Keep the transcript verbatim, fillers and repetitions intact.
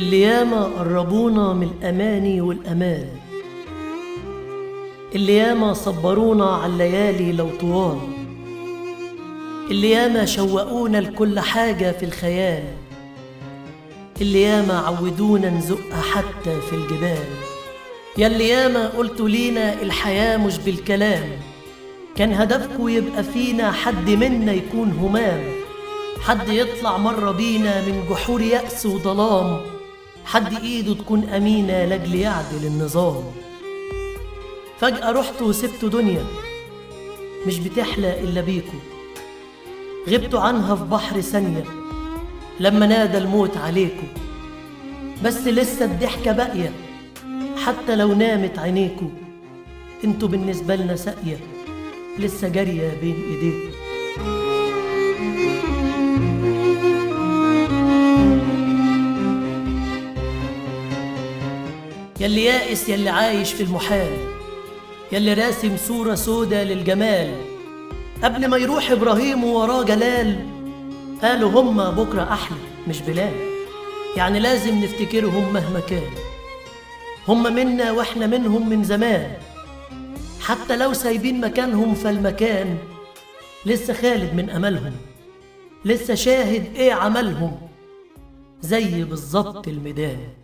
اللي ياما قربونا من الأماني والأمان، اللي ياما صبرونا على الليالي لو طوال، اللي ياما شوقونا لكل حاجة في الخيال، اللي ياما عودونا نزق حتى في الجبال. ياللي ياما قلتوا لينا الحياة مش بالكلام، كان هدفكوا يبقى فينا حد منا يكون همام، حد يطلع مرة بينا من جحور يأس وظلام، حد ايده تكون أمينة لاجل يعدل النظام. فجأة رحتوا وسبتوا دنيا مش بتحلى إلا بيكوا، غبتوا عنها في بحر ثانية لما نادى الموت عليكوا، بس لسه الضحكة باقية حتى لو نامت عينيكوا، انتوا بالنسبة لنا ساقية لسه جارية بين ايديكوا. ياللي يائس، ياللي عايش في المحال، ياللي راسم صورة سودة للجمال، قبل ما يروح إبراهيم ووراه جلال، قالوا هما بكرة أحلى مش بلال، يعني لازم نفتكرهم مهما كان، هما منا وإحنا منهم من زمان، حتى لو سايبين مكانهم فالمكان لسه خالد من أملهم، لسه شاهد إيه عملهم زي بالظبط الميدان.